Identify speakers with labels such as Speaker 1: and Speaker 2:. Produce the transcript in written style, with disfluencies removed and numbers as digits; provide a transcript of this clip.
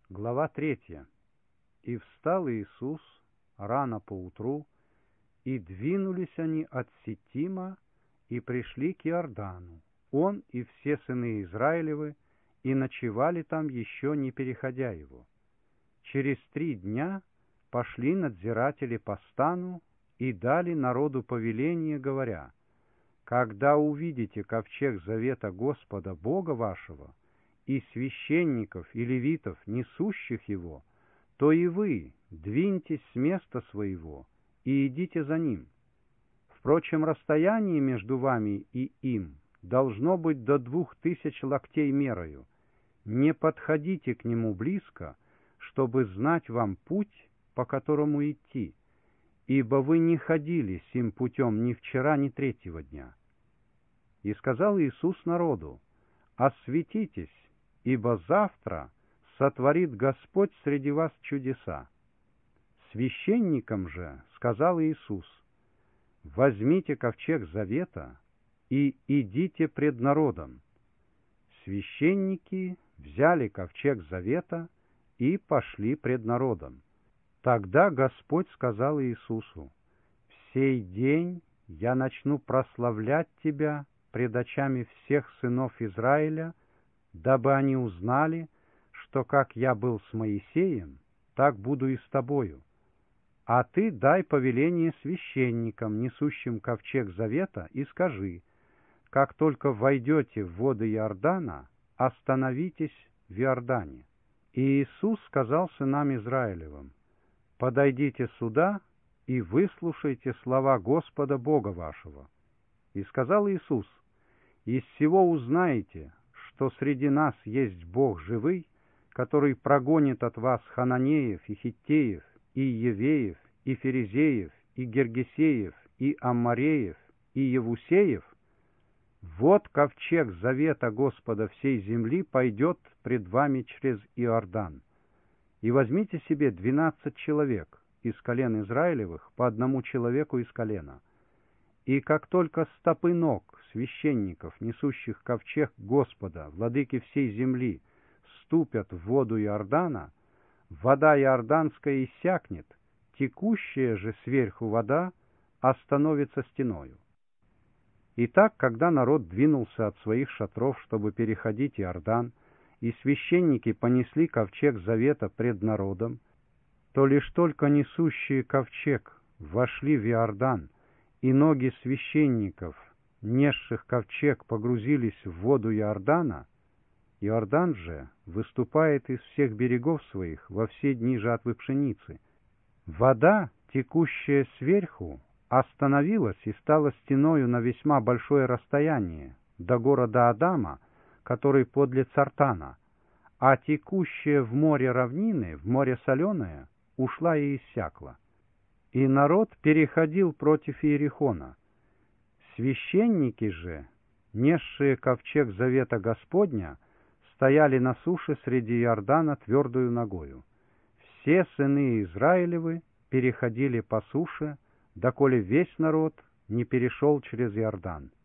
Speaker 1: Глава 3. И встал Иисус рано поутру, и двинулись они от Ситима, и пришли к Иордану, он и все сыны Израилевы, и ночевали там, еще не переходя его. Через 3 дня пошли надзиратели по стану и дали народу повеление, говоря: «Когда увидите ковчег завета Господа Бога вашего, и священников и левитов, несущих его, то и вы двиньтесь с места своего и идите за ним. Впрочем, расстояние между вами и им должно быть до 2000 локтей мерою. Не подходите к нему близко, чтобы знать вам путь, по которому идти, ибо вы не ходили сим путем ни вчера, ни 3-го дня». И сказал Иисус народу: «Осветитесь, ибо завтра сотворит Господь среди вас чудеса». Священникам же сказал Иисус: «Возьмите ковчег завета и идите пред народом». Священники взяли ковчег завета и пошли пред народом. Тогда Господь сказал Иисусу: «В сей день я начну прославлять тебя пред очами всех сынов Израиля, дабы они узнали, что как я был с Моисеем, так буду и с тобою. А ты дай повеление священникам, несущим ковчег завета, и скажи: как только войдете в воды Иордана, остановитесь в Иордане». И Иисус сказал сынам Израилевым: «Подойдите сюда и выслушайте слова Господа Бога вашего». И сказал Иисус: «Из сего узнаете, что среди нас есть Бог живый, который прогонит от вас хананеев и хиттеев, и евеев, и ферезеев, и гергесеев, и аммореев, и евусеев. Вот ковчег завета Господа всей земли пойдет пред вами через Иордан. И возьмите себе 12 человек из колен Израилевых, по 1 человеку из колена. И как только стопы ног священников, несущих ковчег Господа, владыки всей земли, ступят в воду Иордана, вода иорданская иссякнет, текущая же сверху вода остановится стеною». Итак, когда народ двинулся от своих шатров, чтобы переходить Иордан, и священники понесли ковчег завета пред народом, то лишь только несущие ковчег вошли в Иордан, и ноги священников, несших ковчег, погрузились в воду Иордана, Иордан же выступает из всех берегов своих во все дни жатвы пшеницы. Вода, текущая сверху, остановилась и стала стеною на весьма большое расстояние, до города Адама, который подле Цартана, а текущая в море равнины, в море соленое, ушла и иссякла. И народ переходил против Иерихона. Священники же, несшие ковчег завета Господня, стояли на суше среди Иордана твердою ногою. Все сыны Израилевы переходили по суше, доколе весь народ не перешел через Иордан.